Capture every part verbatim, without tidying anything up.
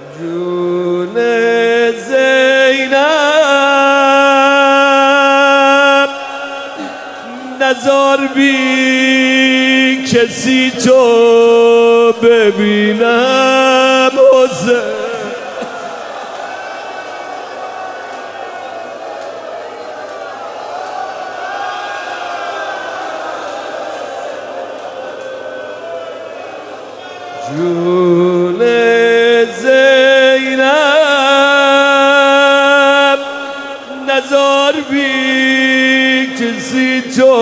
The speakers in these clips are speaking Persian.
جون زینب نزار بی کسی تو ببینم حسین جون زینب نزار بی کسی تو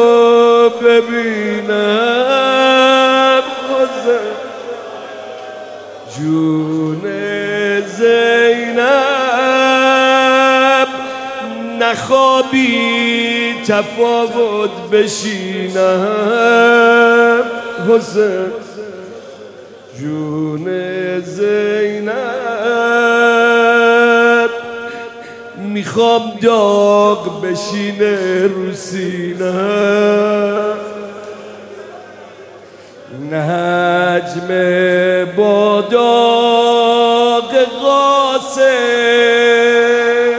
ببینم حسین جون زینب نخوابی تفاوت بشینم حسین جون زینب میخوام داغ بشینه رو سینم نجم با داغ قاسم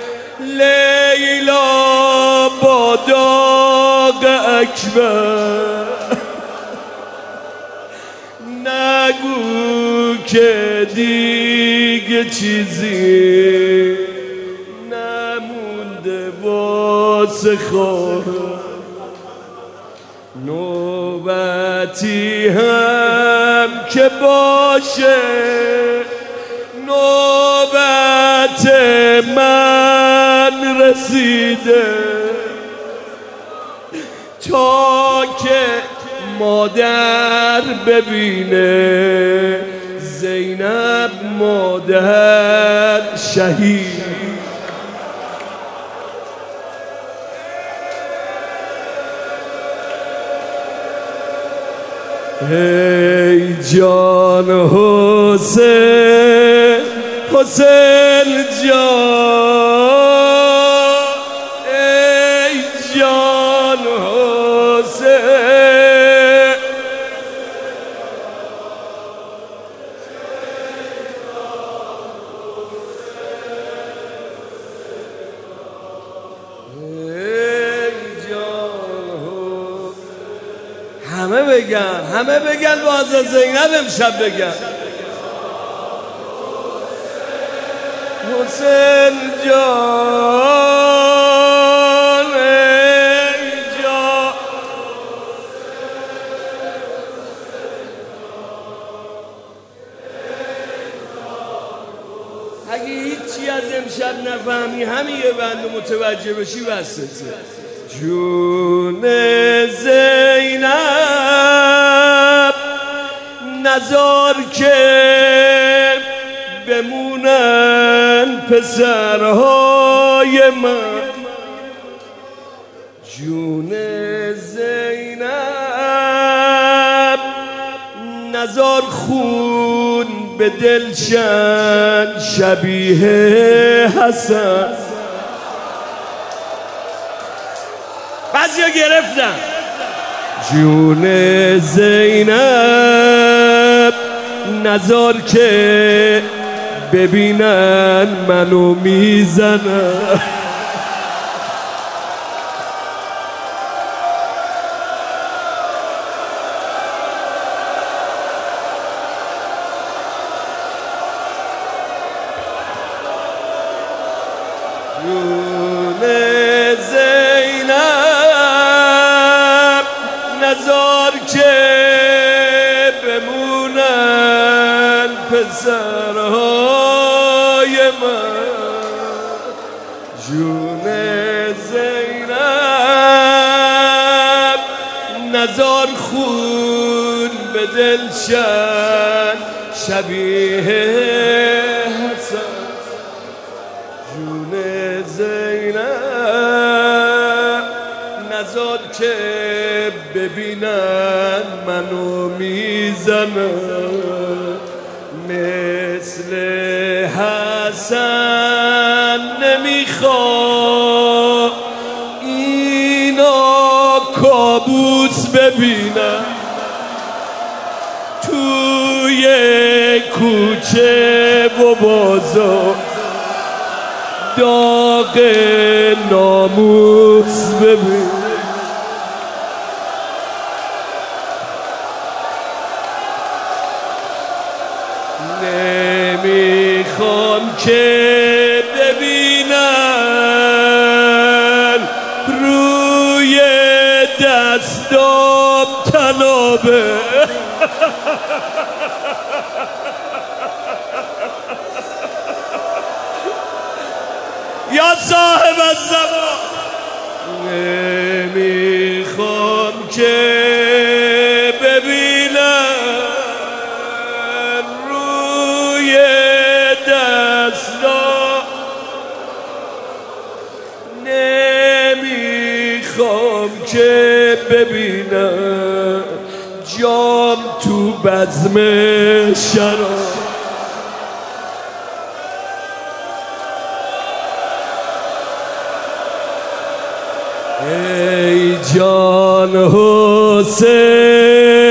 لیلا با داغ اکبر نگو که دیگه چیزی نمونده واسه خواهر نوبتی هم که باشه نوبت من رسیده تا که مادر ببینه زینب مادر شهید ای جان حسین حسین جان ای جان حسین همه بگن همه بگن با حضرت زینب امشب بگن حسین جان ای جان اگه هیچی از امشب نفهمی همین یه بند متوجه بشی بسته جون زینب نزار که بمونن پسرهای من جون زینب نزار خون به دلشن شبیه حسن بعضیا گرفتن جون زینب نزار که ببینن منو میزنن جون زینب نزار که بمونن پسرهای من جون زینب نزار خون به دلشن شبیه حسن جون زینب نزار که ببینن منو میزنن مثل حسن نمیخوام اینا کابوس ببینم توی کوچه بذار داغ ناموس ببین نمیخوام که ببینن روی دستام تنابه یا صاحب الزمان نمیخوام که ببینم روی دستا نمیخوام که ببینم جام تو بزم شراب ای جان حسین